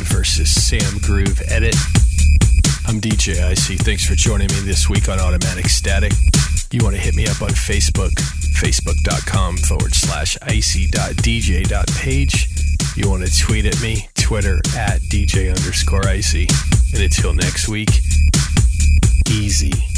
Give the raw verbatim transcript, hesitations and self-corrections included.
versus Sam Groove edit. I'm D J Icy. Thanks for joining me this week on Automatic Static. You want to hit me up on Facebook, facebook.com forward slash icy.dj.page. You want to tweet at me, Twitter at DJ underscore icy. And until next week, easy.